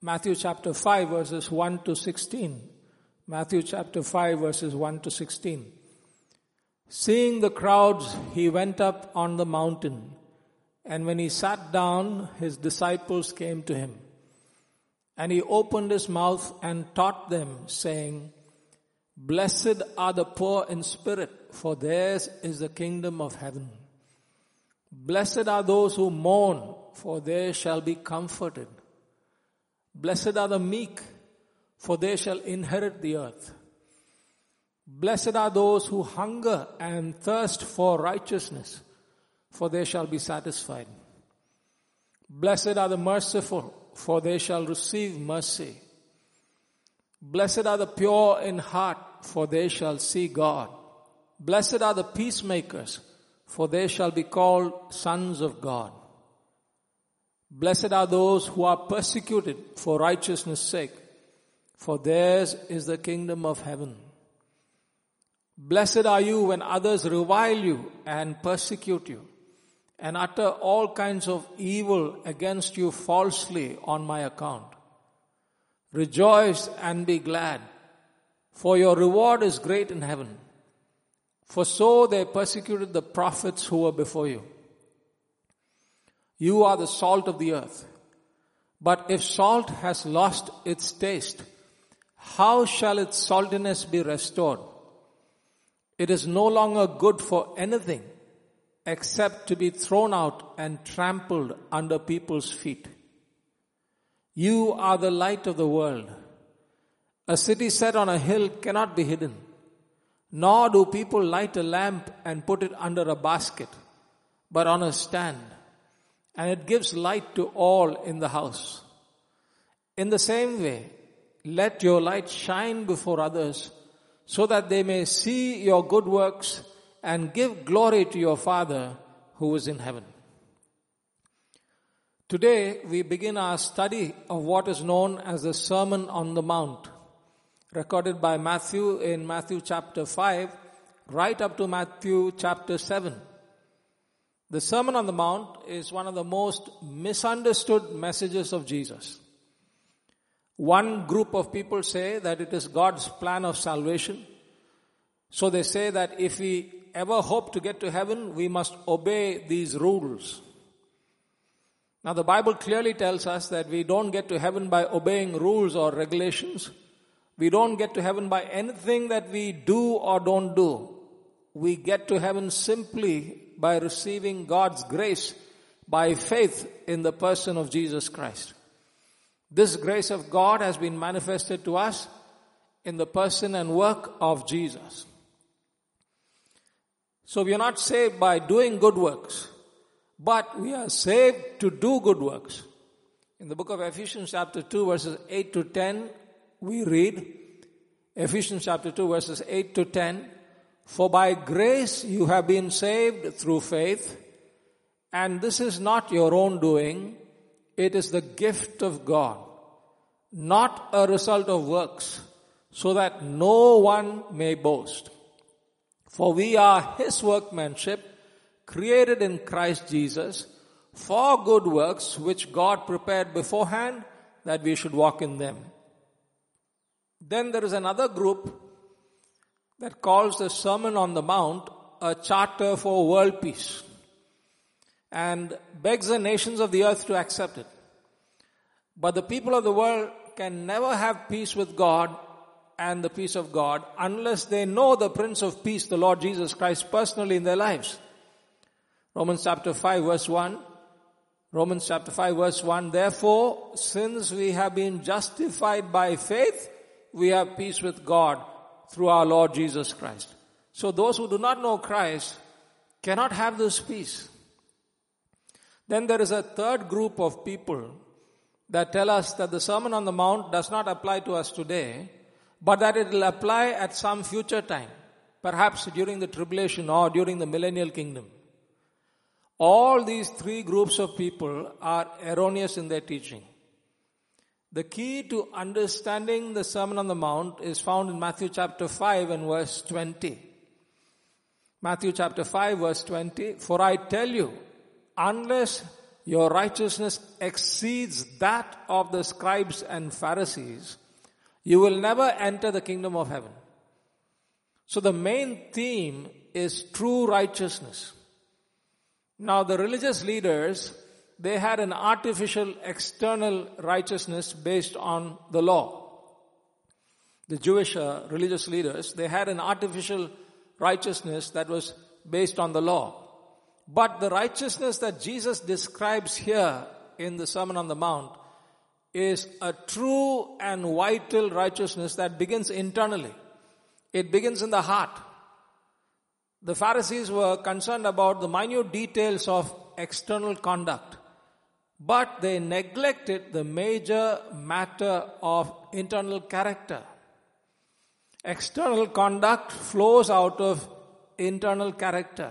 Matthew chapter 5 verses 1 to 16. Matthew chapter 5 verses 1 to 16. Seeing the crowds, he went up on the mountain, and when he sat down, his disciples came to him. And he opened his mouth and taught them, saying, Blessed are the poor in spirit, for theirs is the kingdom of heaven. Blessed are those who mourn, for they shall be comforted. Blessed are the meek, for they shall inherit the earth. Blessed are those who hunger and thirst for righteousness, for they shall be satisfied. Blessed are the merciful, for they shall receive mercy. Blessed are the pure in heart, for they shall see God. Blessed are the peacemakers, for they shall be called sons of God. Blessed are those who are persecuted for righteousness' sake, for theirs is the kingdom of heaven. Blessed are you when others revile you and persecute you, and utter all kinds of evil against you falsely on my account. Rejoice and be glad, for your reward is great in heaven. For so they persecuted the prophets who were before you. You are the salt of the earth. But if salt has lost its taste, how shall its saltiness be restored? It is no longer good for anything except to be thrown out and trampled under people's feet. You are the light of the world. A city set on a hill cannot be hidden, nor do people light a lamp and put it under a basket, but on a stand, and it gives light to all in the house. In the same way, let your light shine before others, so that they may see your good works and give glory to your Father who is in heaven. Today we begin our study of what is known as the Sermon on the Mount, recorded by Matthew in Matthew chapter 5, right up to Matthew chapter 7. The Sermon on the Mount is one of the most misunderstood messages of Jesus. One group of people say that it is God's plan of salvation. So they say that if we ever hope to get to heaven, we must obey these rules. Now the Bible clearly tells us that we don't get to heaven by obeying rules or regulations. We don't get to heaven by anything that we do or don't do. We get to heaven simply by receiving God's grace by faith in the person of Jesus Christ. This grace of God has been manifested to us in the person and work of Jesus. So we are not saved by doing good works, but we are saved to do good works. In the book of Ephesians chapter 2 verses 8 to 10, we read, Ephesians chapter 2 verses 8 to 10, For by grace you have been saved through faith, and this is not your own doing, it is the gift of God, not a result of works, so that no one may boast. For we are His workmanship, created in Christ Jesus, for good works which God prepared beforehand that we should walk in them. Then there is another group that calls the Sermon on the Mount a charter for world peace and begs the nations of the earth to accept it. But the people of the world can never have peace with God and the peace of God unless they know the Prince of Peace, the Lord Jesus Christ, personally in their lives. Romans chapter 5 verse 1. Romans chapter 5 verse 1. Therefore, since we have been justified by faith, we have peace with God through our Lord Jesus Christ. So those who do not know Christ cannot have this peace. Then there is a third group of people that tell us that the Sermon on the Mount does not apply to us today, but that it will apply at some future time, perhaps during the tribulation or during the millennial kingdom. All these three groups of people are erroneous in their teaching. The key to understanding the Sermon on the Mount is found in Matthew chapter 5 and verse 20. Matthew chapter 5 verse 20, For I tell you, unless your righteousness exceeds that of the scribes and Pharisees, you will never enter the kingdom of heaven. So the main theme is true righteousness. Now the religious leaders, they had an artificial external righteousness based on the law. The Jewish religious leaders, they had an artificial righteousness that was based on the law. But the righteousness that Jesus describes here in the Sermon on the Mount is a true and vital righteousness that begins internally. It begins in the heart. The Pharisees were concerned about the minute details of external conduct, but they neglected the major matter of internal character. External conduct flows out of internal character.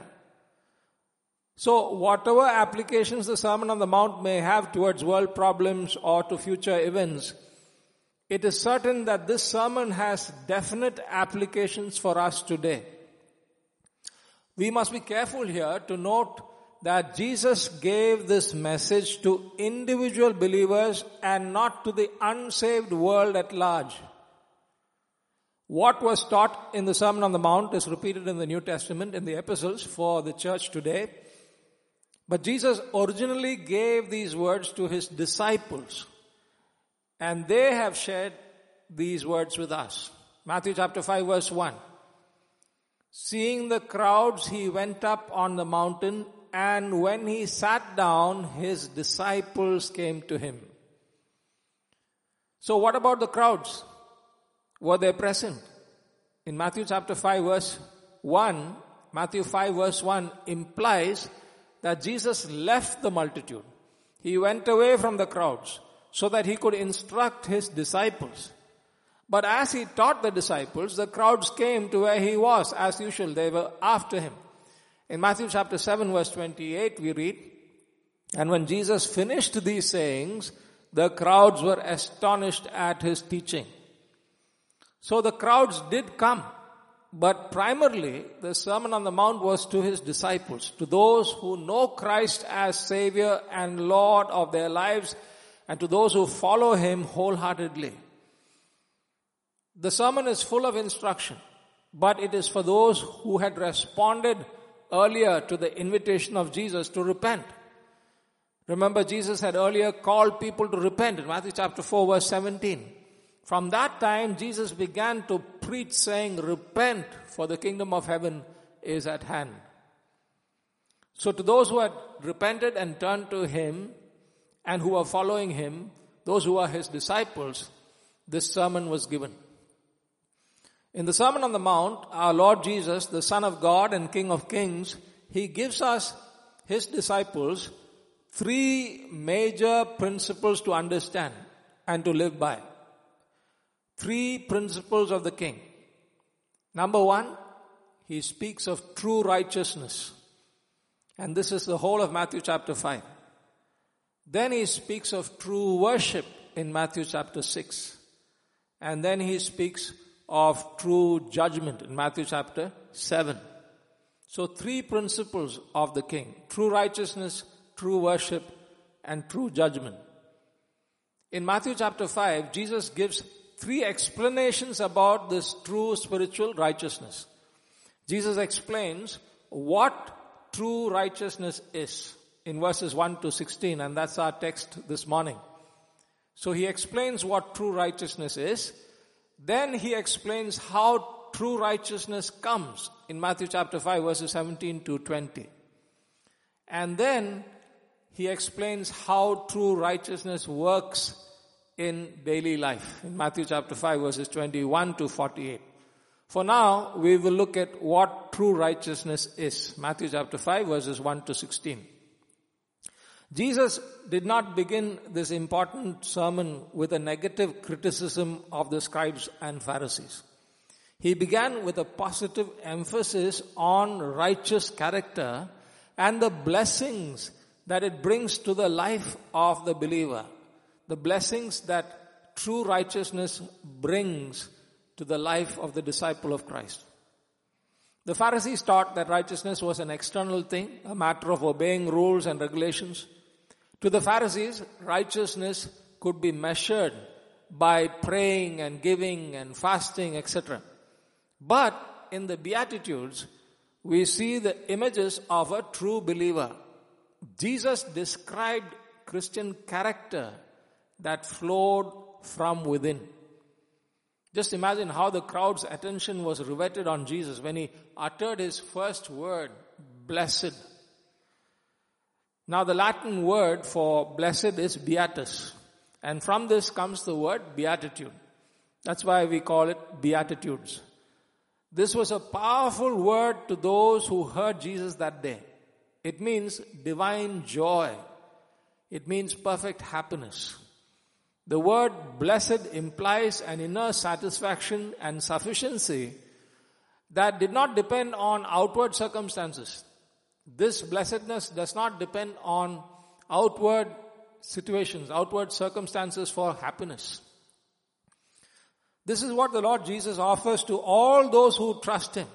So whatever applications the Sermon on the Mount may have towards world problems or to future events, it is certain that this sermon has definite applications for us today. We must be careful here to note that Jesus gave this message to individual believers and not to the unsaved world at large. What was taught in the Sermon on the Mount is repeated in the New Testament, in the epistles for the church today. But Jesus originally gave these words to his disciples, and they have shared these words with us. Matthew chapter 5 verse 1. Seeing the crowds, he went up on the mountain, and when he sat down, his disciples came to him. So what about the crowds? Were they present? In Matthew chapter 5 verse 1, Matthew 5 verse 1 implies that Jesus left the multitude. He went away from the crowds so that he could instruct his disciples. But as he taught the disciples, the crowds came to where he was. As usual, they were after him. In Matthew chapter 7 verse 28 we read, and when Jesus finished these sayings, the crowds were astonished at his teaching. So the crowds did come, but primarily the Sermon on the Mount was to his disciples, to those who know Christ as Savior and Lord of their lives, and to those who follow him wholeheartedly. The sermon is full of instruction, but it is for those who had responded earlier to the invitation of Jesus to repent. Remember, Jesus had earlier called people to repent in Matthew chapter 4 verse 17. From that time, Jesus began to preach saying, repent, for the kingdom of heaven is at hand. So to those who had repented and turned to him and who are following him, those who are his disciples, this sermon was given. In the Sermon on the Mount, our Lord Jesus, the Son of God and King of Kings, he gives us, his disciples, three major principles to understand and to live by. Three principles of the King. Number one, he speaks of true righteousness. And this is the whole of Matthew chapter 5. Then he speaks of true worship in Matthew chapter 6. And then he speaks of true judgment in Matthew chapter 7. So three principles of the King. True righteousness, true worship, and true judgment. In Matthew chapter 5, Jesus gives three explanations about this true spiritual righteousness. Jesus explains what true righteousness is in verses 1 to 16, and that's our text this morning. So he explains what true righteousness is. Then he explains how true righteousness comes in Matthew chapter 5 verses 17 to 20. And then he explains how true righteousness works in daily life in Matthew chapter 5 verses 21 to 48. For now, we will look at what true righteousness is. Matthew chapter 5 verses 1 to 16. Jesus did not begin this important sermon with a negative criticism of the scribes and Pharisees. He began with a positive emphasis on righteous character and the blessings that it brings to the life of the believer. The blessings that true righteousness brings to the life of the disciple of Christ. The Pharisees taught that righteousness was an external thing, a matter of obeying rules and regulations. To the Pharisees, righteousness could be measured by praying and giving and fasting, etc. But in the Beatitudes, we see the images of a true believer. Jesus described Christian character that flowed from within. Just imagine how the crowd's attention was riveted on Jesus when he uttered his first word, blessed. Now the Latin word for blessed is beatus. And from this comes the word beatitude. That's why we call it Beatitudes. This was a powerful word to those who heard Jesus that day. It means divine joy. It means perfect happiness. The word blessed implies an inner satisfaction and sufficiency that did not depend on outward circumstances. This blessedness does not depend on outward situations, outward circumstances for happiness. This is what the Lord Jesus offers to all those who trust Him.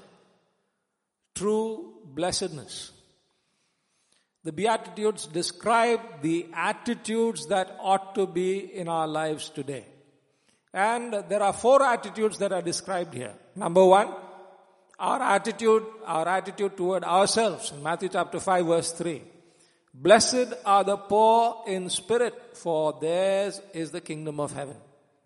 True blessedness. The Beatitudes describe the attitudes that ought to be in our lives today. And there are 4 attitudes that are described here. Number 1, our attitude toward ourselves in Matthew chapter 5 verse 3. Blessed are the poor in spirit, for theirs is the kingdom of heaven.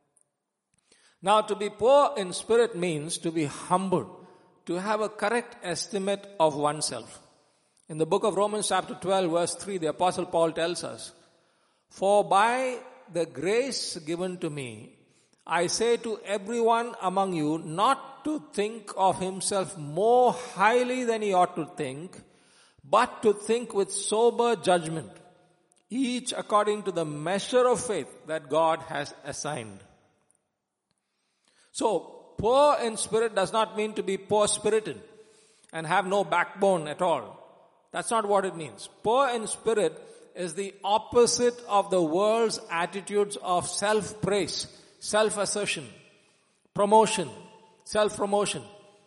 Now, to be poor in spirit means to be humble, to have a correct estimate of oneself. In the book of Romans chapter 12 verse 3, the Apostle Paul tells us, "For by the grace given to me, I say to everyone among you not to think of himself more highly than he ought to think, but to think with sober judgment, each according to the measure of faith that God has assigned." So, poor in spirit does not mean to be poor-spirited and have no backbone at all. That's not what it means. Poor in spirit is the opposite of the world's attitudes of self-praise, self-assertion, promotion, self-promotion.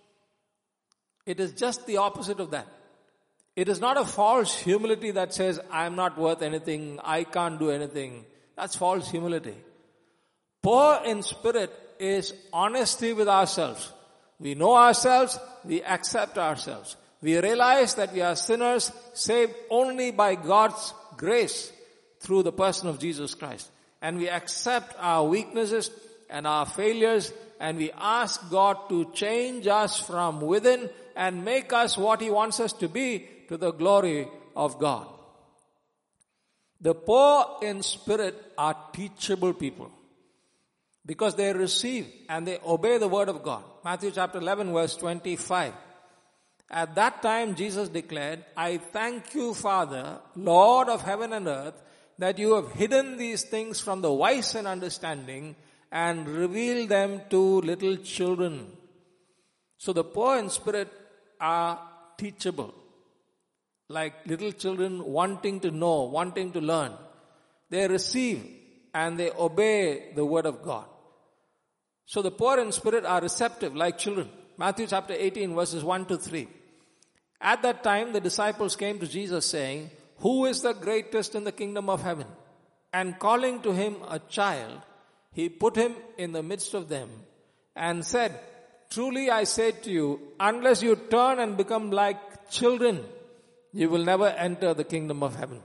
It is just the opposite of that. It is not a false humility that says, I am not worth anything, I can't do anything. That's false humility. Poor in spirit is honesty with ourselves. We know ourselves, we accept ourselves. We realize that we are sinners saved only by God's grace through the person of Jesus Christ. And we accept our weaknesses and our failures, and we ask God to change us from within and make us what He wants us to be to the glory of God. The poor in spirit are teachable people because they receive and they obey the word of God. Matthew chapter 11 verse 25. At that time Jesus declared, "I thank you, Father, Lord of heaven and earth, that you have hidden these things from the wise and understanding and revealed them to little children." So the poor in spirit are teachable. Like little children wanting to know, wanting to learn. They receive and they obey the word of God. So the poor in spirit are receptive like children. Matthew chapter 18 verses 1 to 3. At that time the disciples came to Jesus saying, "Who is the greatest in the kingdom of heaven?" And calling to him a child, he put him in the midst of them and said, "Truly I say to you, unless you turn and become like children, you will never enter the kingdom of heaven."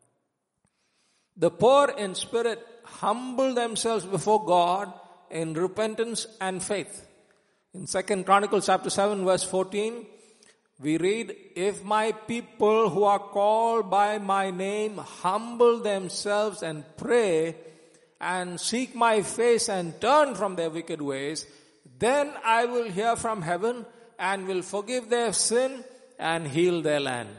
The poor in spirit humble themselves before God in repentance and faith. In 2 Chronicles chapter 7 verse 14, we read, "If my people who are called by my name humble themselves and pray and seek my face and turn from their wicked ways, then I will hear from heaven and will forgive their sin and heal their land."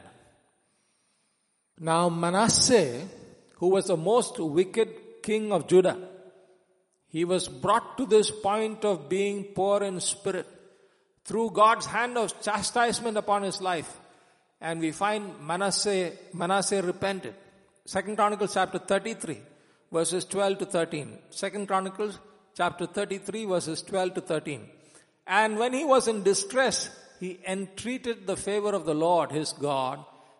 Now Manasseh, who was the most wicked king of Judah, he was brought to this point of being poor in spirit through God's hand of chastisement upon his life. And we find Manasseh repented. 2 Chronicles chapter 33 verses 12 to 13. 2 Chronicles chapter 33 verses 12 to 13. "And when he was in distress, he entreated the favor of the Lord his God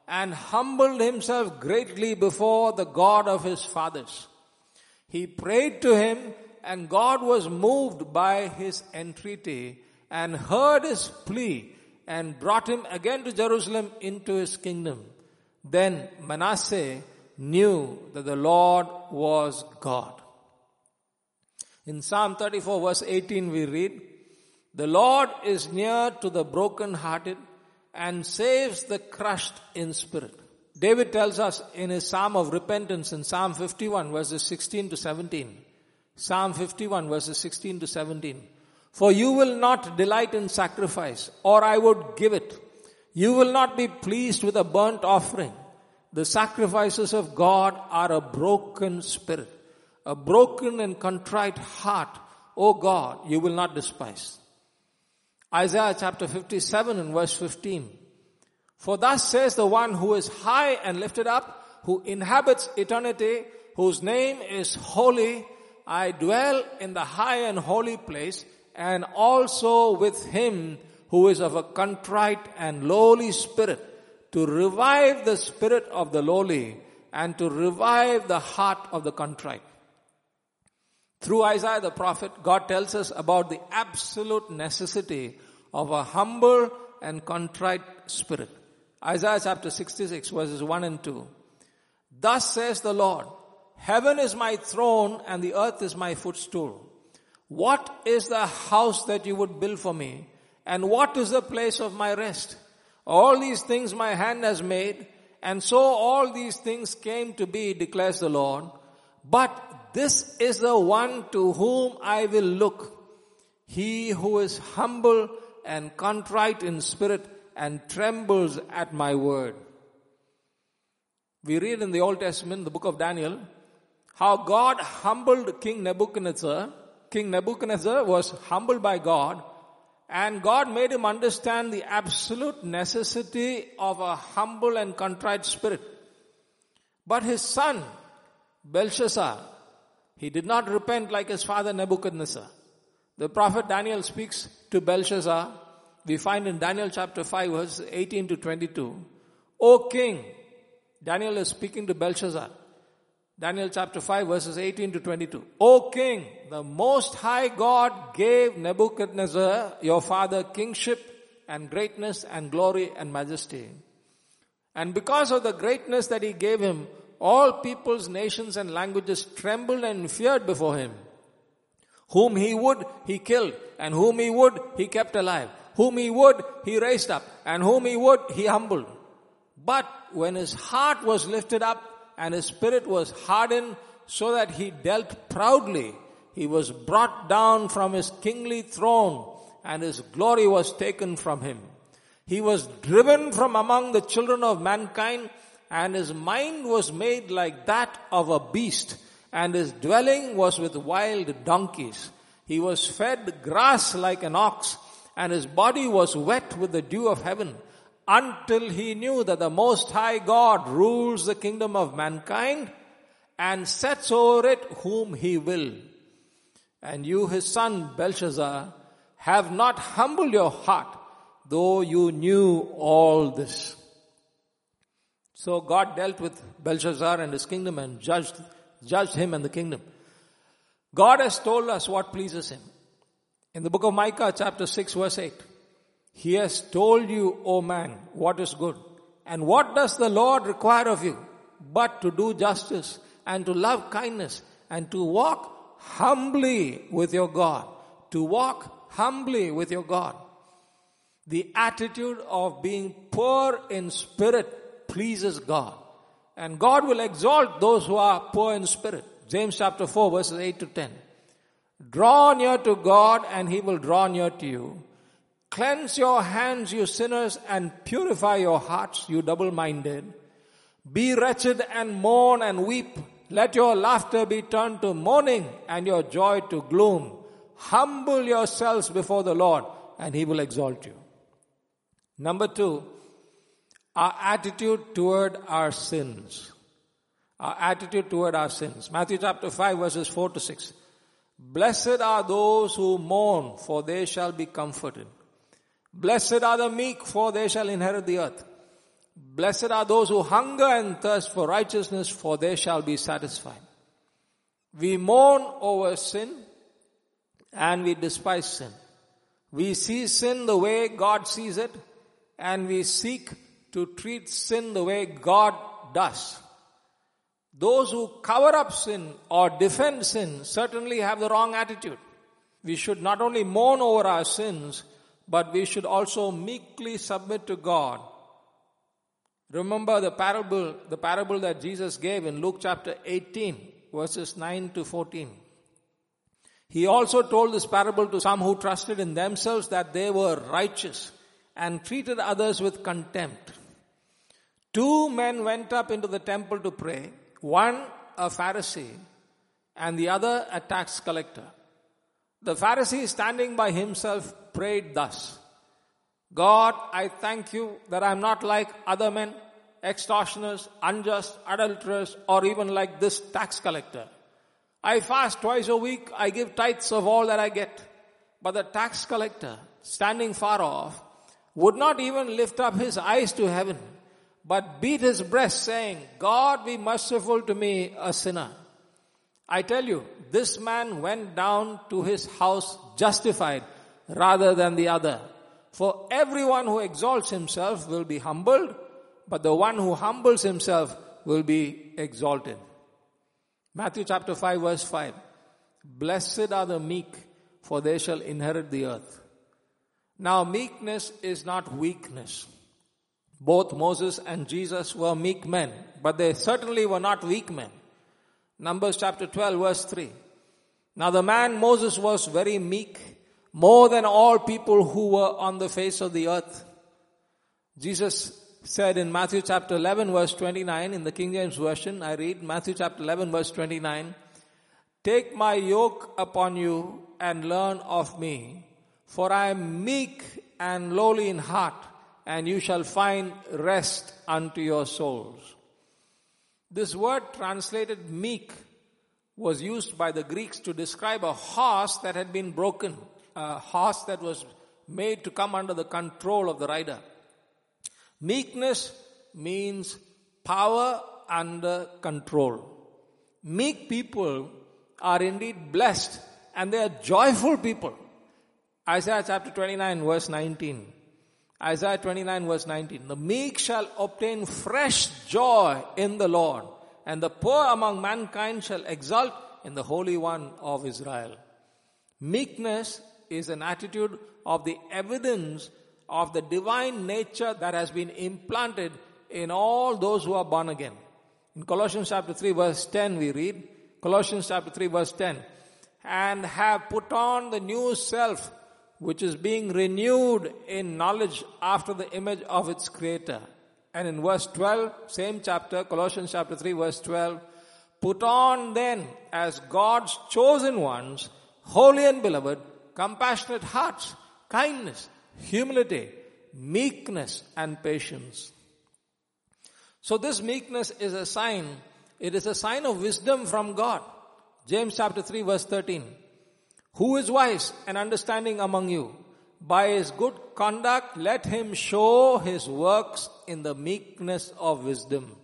and humbled himself greatly before the God of his fathers. He prayed to him, and God was moved by his entreaty and heard his plea and brought him again to Jerusalem into his kingdom. Then Manasseh knew that the Lord was God. In Psalm 34 verse 18 we read, "The Lord is near to the brokenhearted and saves the crushed in spirit." David tells us in his Psalm of repentance in Psalm 51 verses 16 to 17. Psalm 51 verses 16 to 17. "For you will not delight in sacrifice, or I would give it. You will not be pleased with a burnt offering. The sacrifices of God are a broken spirit, a broken and contrite heart. O God, you will not despise." Isaiah chapter 57 and verse 15. "For thus says the one who is high and lifted up, who inhabits eternity, whose name is holy, I dwell in the high and holy place, and also with him who is of a contrite and lowly spirit, to revive the spirit of the lowly and to revive the heart of the contrite." Through Isaiah the prophet, God tells us about the absolute necessity of a humble and contrite spirit. Isaiah chapter 66 verses 1 and 2. "Thus says the Lord, heaven is my throne and the earth is my footstool. What is the house that you would build for me? And what is the place of my rest? All these things my hand has made, and so all these things came to be, declares the Lord. But this is the one to whom I will look, he who is humble and contrite in spirit and trembles at my word." We read in the Old Testament, the book of Daniel, how God humbled King Nebuchadnezzar. King Nebuchadnezzar was humbled by God, and God made him understand the absolute necessity of a humble and contrite spirit. But his son, Belshazzar, he did not repent like his father Nebuchadnezzar. The prophet Daniel speaks to Belshazzar. We find in Daniel chapter 5 verses 18 to 22. "O king," Daniel is speaking to Belshazzar. Daniel chapter 5 verses 18 to 22. "O king, the most high God gave Nebuchadnezzar, your father, kingship and greatness and glory and majesty. And because of the greatness that he gave him, all peoples, nations and languages trembled and feared before him. Whom he would, he killed, and whom he would, he kept alive. Whom he would, he raised up, and whom he would, he humbled. But when his heart was lifted up and his spirit was hardened so that he dealt proudly, he was brought down from his kingly throne and his glory was taken from him. He was driven from among the children of mankind, and his mind was made like that of a beast, and his dwelling was with wild donkeys. He was fed grass like an ox, and his body was wet with the dew of heaven, until he knew that the Most High God rules the kingdom of mankind and sets over it whom he will. And you, his son Belshazzar, have not humbled your heart, though you knew all this." So God dealt with Belshazzar and his kingdom and judged him and the kingdom. God has told us what pleases him. In the book of Micah chapter 6 verse 8, "He has told you, O man, what is good. And what does the Lord require of you? But to do justice and to love kindness and to walk humbly with your God." To walk humbly with your God. The attitude of being poor in spirit pleases God. And God will exalt those who are poor in spirit. James chapter 4 verses 8 to 10. "Draw near to God and he will draw near to you. Cleanse your hands, you sinners, and purify your hearts, you double-minded. Be wretched and mourn and weep. Let your laughter be turned to mourning and your joy to gloom. Humble yourselves before the Lord and he will exalt you." Number 2, our attitude toward our sins. Our attitude toward our sins. Matthew chapter 5 verses 4 to 6. "Blessed are those who mourn, for they shall be comforted. Blessed are the meek, for they shall inherit the earth. Blessed are those who hunger and thirst for righteousness, for they shall be satisfied. We mourn over sin and we despise sin. We see sin the way God sees it, and we seek to treat sin the way God does. Those who cover up sin or defend sin certainly have the wrong attitude. We should not only mourn over our sins, but we should also meekly submit to God. Remember the parable that Jesus gave in Luke chapter 18, verses 9 to 14. He also told this parable to some who trusted in themselves that they were righteous and treated others with contempt. 2 men went up into the temple to pray, one a Pharisee and the other a tax collector. The Pharisee, standing by himself, prayed thus: God, I thank you that I am not like other men, extortioners, unjust, adulterers, or even like this tax collector. I fast twice a week, I give tithes of all that I get. But the tax collector, standing far off, would not even lift up his eyes to heaven, but beat his breast, saying, God, be merciful to me, a sinner. I tell you, this man went down to his house justified rather than the other. For everyone who exalts himself will be humbled, but the one who humbles himself will be exalted. Matthew chapter 5 verse 5. Blessed are the meek, for they shall inherit the earth. Now meekness is not weakness. Both Moses and Jesus were meek men, but they certainly were not weak men. Numbers chapter 12 verse 3. Now the man Moses was very meek, more than all people who were on the face of the earth. Jesus said in Matthew chapter 11 verse 29, in the King James Version, I read Matthew chapter 11 verse 29, Take my yoke upon you and learn of me, for I am meek and lowly in heart, and you shall find rest unto your souls. This word translated meek was used by the Greeks to describe a horse that had been broken, a horse that was made to come under the control of the rider. Meekness means power under control. Meek people are indeed blessed, and they are joyful people. Isaiah chapter 29 verse 19. Isaiah 29 verse 19. The meek shall obtain fresh joy in the Lord, and the poor among mankind shall exult in the Holy One of Israel. Meekness is an attitude of the evidence of the divine nature that has been implanted in all those who are born again. In Colossians chapter 3 verse 10 we read, Colossians chapter 3 verse 10, and have put on the new self, which is being renewed in knowledge after the image of its creator. And in verse 12, same chapter, Colossians chapter 3 verse 12, put on then as God's chosen ones, holy and beloved, compassionate hearts, kindness, humility, meekness, and patience. So this meekness is a sign, it is a sign of wisdom from God. James chapter 3 verse 13. Who is wise and understanding among you? By his good conduct, let him show his works in the meekness of wisdom.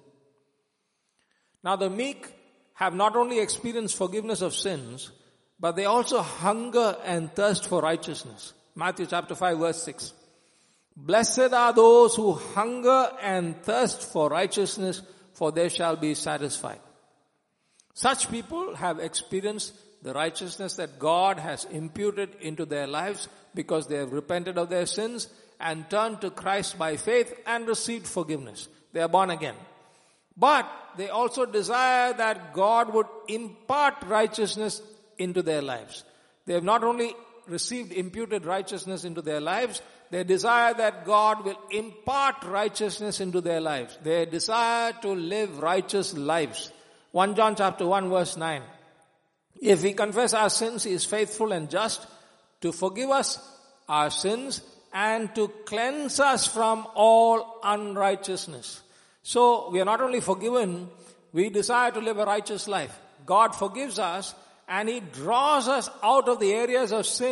Now the meek have not only experienced forgiveness of sins, but they also hunger and thirst for righteousness. Matthew chapter 5 verse 6. Blessed are those who hunger and thirst for righteousness, for they shall be satisfied. Such people have experienced the righteousness that God has imputed into their lives because they have repented of their sins and turned to Christ by faith and received forgiveness. They are born again. But they also desire that God would impart righteousness into their lives. They have not only received imputed righteousness into their lives, they desire that God will impart righteousness into their lives. They desire to live righteous lives. 1 John chapter 1 verse 9. If we confess our sins, He is faithful and just to forgive us our sins and to cleanse us from all unrighteousness. So we are not only forgiven, we desire to live a righteous life. God forgives us and He draws us out of the areas of sin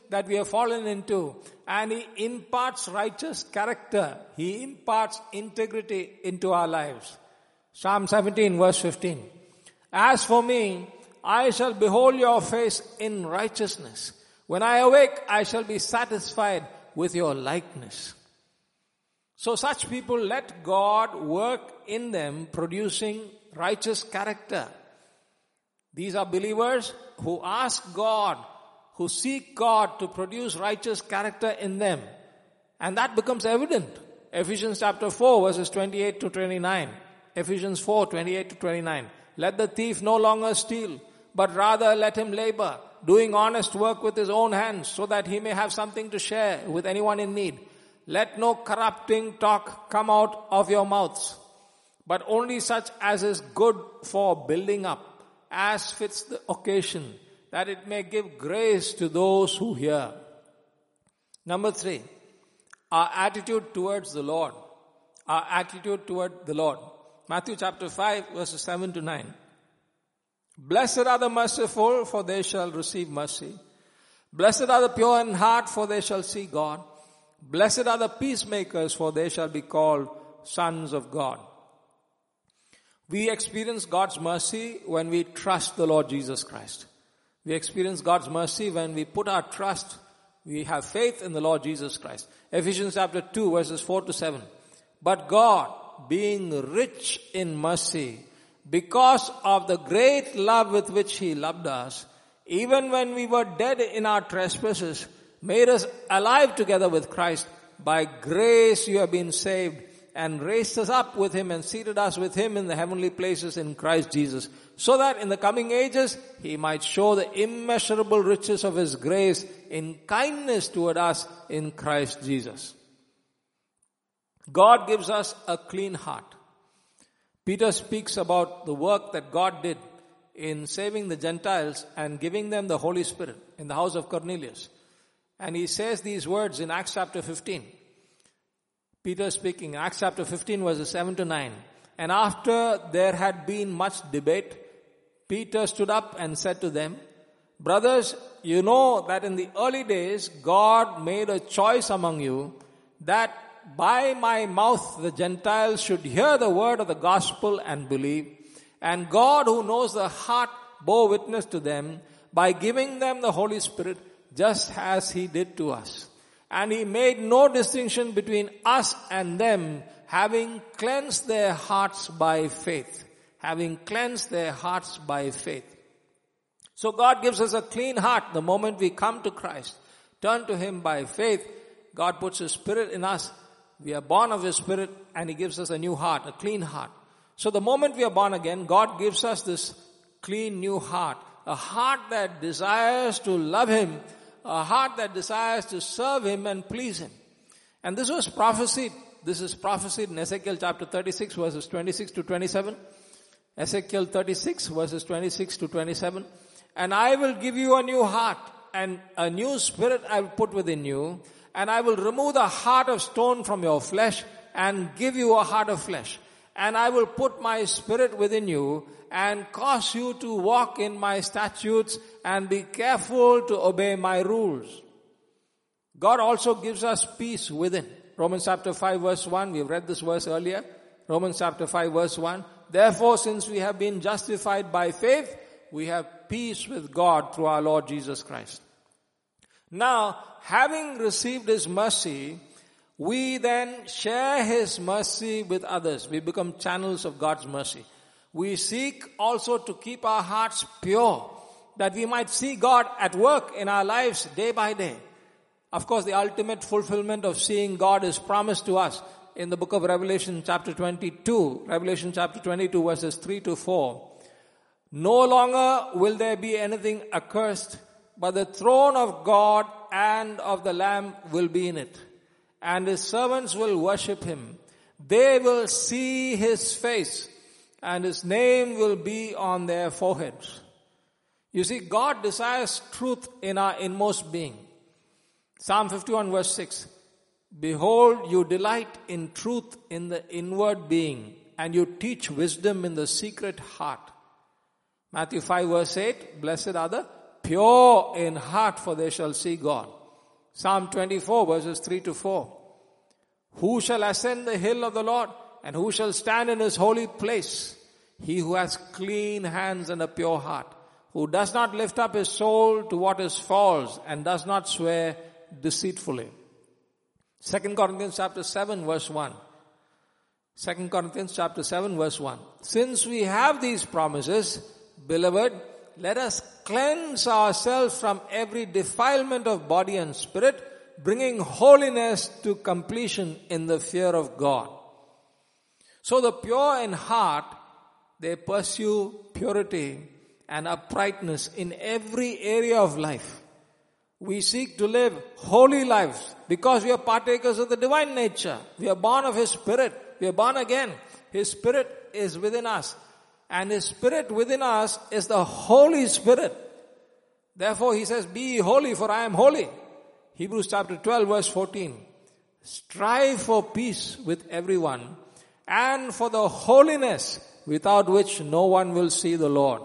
that we have fallen into. And He imparts righteous character. He imparts integrity into our lives. Psalm 17 verse 15. As for me, I shall behold your face in righteousness. When I awake, I shall be satisfied with your likeness. So such people let God work in them, producing righteous character. These are believers who ask God, who seek God to produce righteous character in them. And that becomes evident. Ephesians chapter 4 verses 28 to 29. Ephesians 4, 28 to 29. Let the thief no longer steal, but rather let him labor, doing honest work with his own hands, so that he may have something to share with anyone in need. Let no corrupting talk come out of your mouths, but only such as is good for building up, as fits the occasion, that it may give grace to those who hear. Number 3, our attitude towards the Lord. Our attitude toward the Lord. Matthew chapter 5 verses 7 to 9. Blessed are the merciful, for they shall receive mercy. Blessed are the pure in heart, for they shall see God. Blessed are the peacemakers, for they shall be called sons of God. We experience God's mercy when we trust the Lord Jesus Christ. We experience God's mercy when we put our trust, we have faith in the Lord Jesus Christ. Ephesians chapter 2 verses 4 to 7. But God, being rich in mercy, because of the great love with which He loved us, even when we were dead in our trespasses, made us alive together with Christ. By grace you have been saved, and raised us up with Him and seated us with Him in the heavenly places in Christ Jesus, so that in the coming ages He might show the immeasurable riches of His grace in kindness toward us in Christ Jesus. God gives us a clean heart. Peter speaks about the work that God did in saving the Gentiles and giving them the Holy Spirit in the house of Cornelius. And he says these words in Acts chapter 15. Peter speaking, Acts chapter 15 verses 7 to 9. And after there had been much debate, Peter stood up and said to them, Brothers, you know that in the early days God made a choice among you that by my mouth the Gentiles should hear the word of the gospel and believe. And God, who knows the heart, bore witness to them by giving them the Holy Spirit, just as He did to us. And He made no distinction between us and them, having cleansed their hearts by faith. Having cleansed their hearts by faith. So God gives us a clean heart the moment we come to Christ. Turn to Him by faith. God puts His Spirit in us. We are born of His Spirit, and He gives us a new heart, a clean heart. So the moment we are born again, God gives us this clean new heart. A heart that desires to love Him. A heart that desires to serve Him and please Him. And this was prophesied. This is prophesied in Ezekiel chapter 36 verses 26 to 27. Ezekiel 36 verses 26 to 27. And I will give you a new heart, and a new spirit I will put within you. And I will remove the heart of stone from your flesh and give you a heart of flesh. And I will put my spirit within you and cause you to walk in my statutes and be careful to obey my rules. God also gives us peace within. Romans chapter 5 verse 1, we've read this verse earlier. Romans chapter 5 verse 1. Therefore, since we have been justified by faith, we have peace with God through our Lord Jesus Christ. Now, having received His mercy, we then share His mercy with others. We become channels of God's mercy. We seek also to keep our hearts pure, that we might see God at work in our lives day by day. Of course, the ultimate fulfillment of seeing God is promised to us in the book of Revelation chapter 22. Revelation chapter 22 verses 3 to 4. No longer will there be anything accursed, but the throne of God and of the Lamb will be in it. And His servants will worship Him. They will see His face, and His name will be on their foreheads. You see, God desires truth in our inmost being. Psalm 51 verse 6. Behold, you delight in truth in the inward being, and you teach wisdom in the secret heart. Matthew 5 verse 8. Blessed are the pure in heart, for they shall see God. Psalm 24 verses 3 to 4. Who shall ascend the hill of the Lord, and who shall stand in his holy place? He who has clean hands and a pure heart, who does not lift up his soul to what is false, and does not swear deceitfully. 2 Corinthians chapter 7 verse 1. 2 Corinthians chapter 7 verse 1. Since we have these promises, beloved, let us cleanse ourselves from every defilement of body and spirit, bringing holiness to completion in the fear of God. So the pure in heart, they pursue purity and uprightness in every area of life. We seek to live holy lives because we are partakers of the divine nature. We are born of His Spirit. We are born again. His Spirit is within us. And His Spirit within us is the Holy Spirit. Therefore He says, be ye holy, for I am holy. Hebrews chapter 12 verse 14. Strive for peace with everyone and for the holiness without which no one will see the Lord.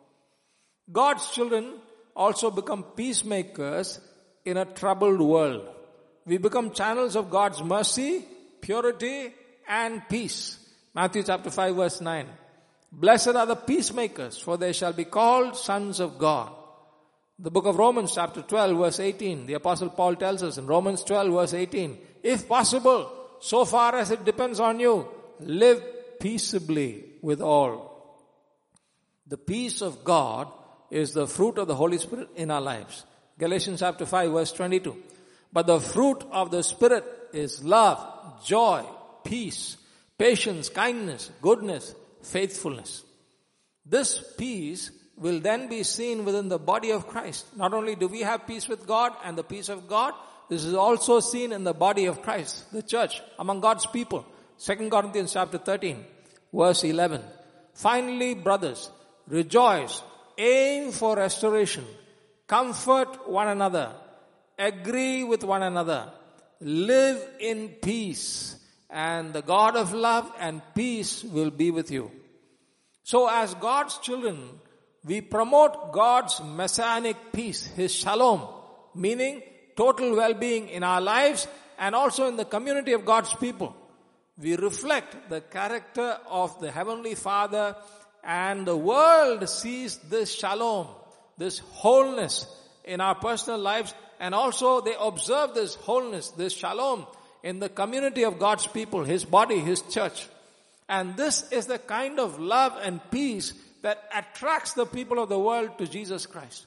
God's children also become peacemakers in a troubled world. We become channels of God's mercy, purity, and peace. Matthew chapter 5 verse 9. Blessed are the peacemakers, for they shall be called sons of God. The book of Romans chapter 12 verse 18, the apostle Paul tells us in Romans 12 verse 18, if possible, so far as it depends on you, live peaceably with all. The peace of God is the fruit of the Holy Spirit in our lives. Galatians chapter 5 verse 22. But the fruit of the Spirit is love, joy, peace, patience, kindness, goodness, faithfulness. This peace will then be seen within the body of Christ. Not only do we have peace with God and the peace of God, this is also seen in the body of Christ, the church, among God's people. 2 Corinthians chapter 13 verse 11. Finally, brothers, rejoice, aim for restoration, comfort one another, agree with one another, live in peace, and the God of love and peace will be with you. So as God's children, we promote God's messianic peace, His shalom, meaning total well-being in our lives and also in the community of God's people. We reflect the character of the Heavenly Father, and the world sees this shalom, this wholeness in our personal lives, and also they observe this wholeness, this shalom in the community of God's people, His body, His church. And this is the kind of love and peace that attracts the people of the world to Jesus Christ.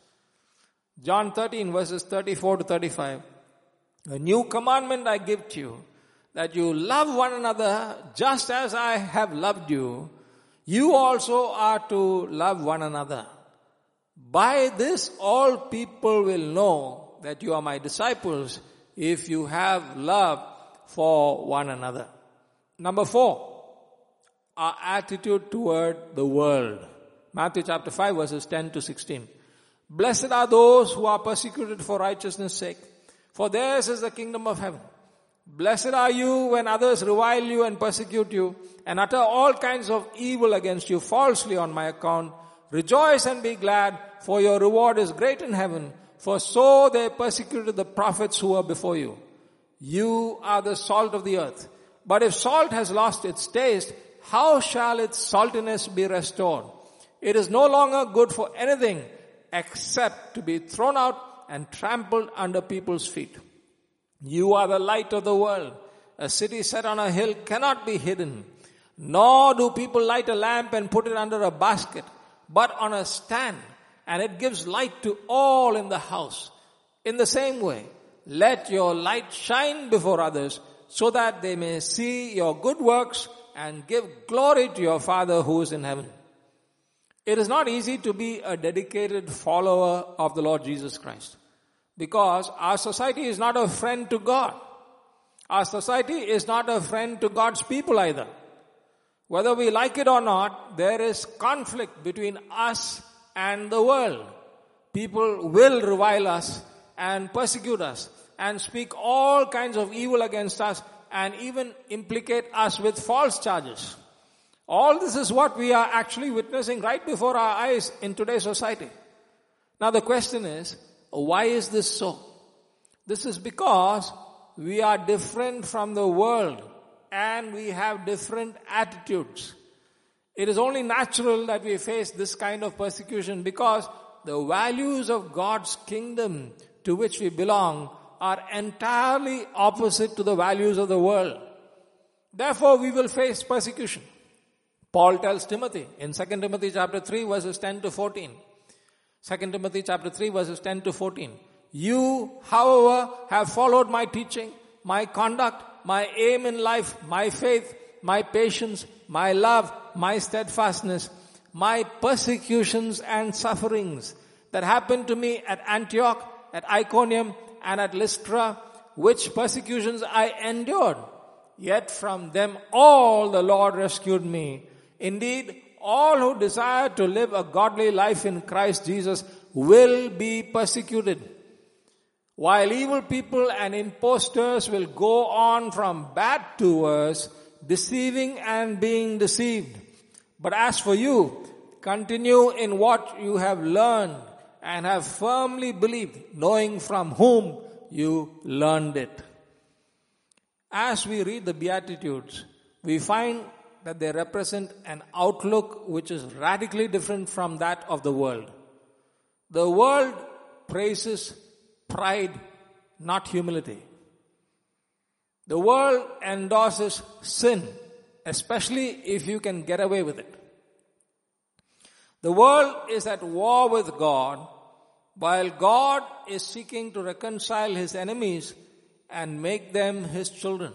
John 13 verses 34 to 35. A new commandment I give to you, that you love one another just as I have loved you. You also are to love one another. By this all people will know that you are my disciples, if you have love for one another. Number 4, our attitude toward the world. Matthew chapter 5 verses 10 to 16. Blessed are those who are persecuted for righteousness' sake, for theirs is the kingdom of heaven. Blessed are you when others revile you and persecute you and utter all kinds of evil against you falsely on my account. Rejoice and be glad, for your reward is great in heaven, for so they persecuted the prophets who were before you. You are the salt of the earth. But if salt has lost its taste, how shall its saltiness be restored? It is no longer good for anything except to be thrown out and trampled under people's feet. You are the light of the world. A city set on a hill cannot be hidden. Nor do people light a lamp and put it under a basket, but on a stand, and it gives light to all in the house. In the same way, let your light shine before others, so that they may see your good works and give glory to your Father who is in heaven. It is not easy to be a dedicated follower of the Lord Jesus Christ, because our society is not a friend to God. Our society is not a friend to God's people either. Whether we like it or not, there is conflict between us and the world. People will revile us and persecute us and speak all kinds of evil against us and even implicate us with false charges. All this is what we are actually witnessing right before our eyes in today's society. Now the question is, why is this so? This is because we are different from the world and we have different attitudes. It is only natural that we face this kind of persecution because the values of God's kingdom to which we belong are entirely opposite to the values of the world. Therefore, we will face persecution. Paul tells Timothy in 2 Timothy chapter 3 verses 10 to 14. 2 Timothy chapter 3 verses 10 to 14. You, however, have followed my teaching, my conduct, my aim in life, my faith, my patience, my love, my steadfastness, my persecutions and sufferings that happened to me at Antioch, at Iconium, and at Lystra, which persecutions I endured. Yet from them all the Lord rescued me. Indeed, all who desire to live a godly life in Christ Jesus will be persecuted. While evil people and impostors will go on from bad to worse, deceiving and being deceived. But as for you, continue in what you have learned and have firmly believed, knowing from whom you learned it. As we read the Beatitudes, we find that they represent an outlook which is radically different from that of the world. The world praises pride, not humility. The world endorses sin, especially if you can get away with it. The world is at war with God, while God is seeking to reconcile his enemies and make them his children.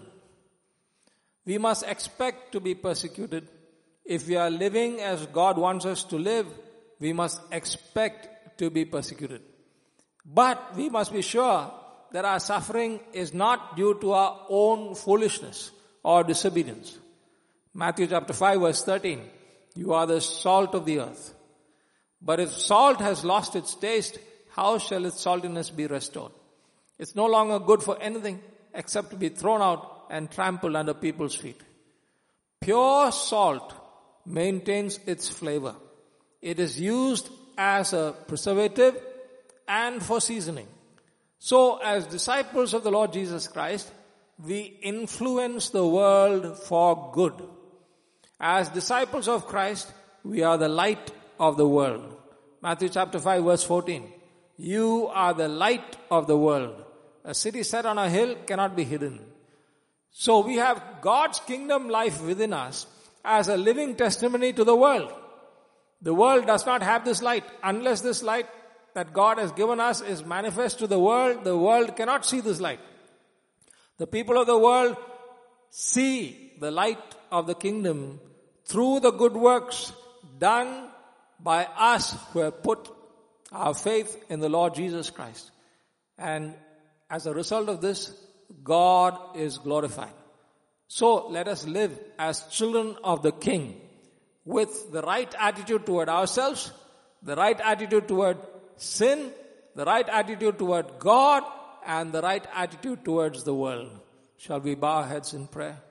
We must expect to be persecuted. If we are living as God wants us to live, we must expect to be persecuted. But we must be sure that our suffering is not due to our own foolishness or disobedience. Matthew chapter 5 verse 13, you are the salt of the earth. But if salt has lost its taste, how shall its saltiness be restored? It's no longer good for anything except to be thrown out and trampled under people's feet. Pure salt maintains its flavor. It is used as a preservative and for seasoning. So, as disciples of the Lord Jesus Christ, we influence the world for good. As disciples of Christ, we are the light of the world. Matthew chapter 5 verse 14. You are the light of the world. A city set on a hill cannot be hidden. So we have God's kingdom life within us as a living testimony to the world. The world does not have this light. Unless this light that God has given us is manifest to the world cannot see this light. The people of the world see the light of the kingdom through the good works done by us who have put our faith in the Lord Jesus Christ. And as a result of this, God is glorified. So let us live as children of the King with the right attitude toward ourselves, the right attitude toward sin, the right attitude toward God, and the right attitude towards the world. Shall we bow our heads in prayer?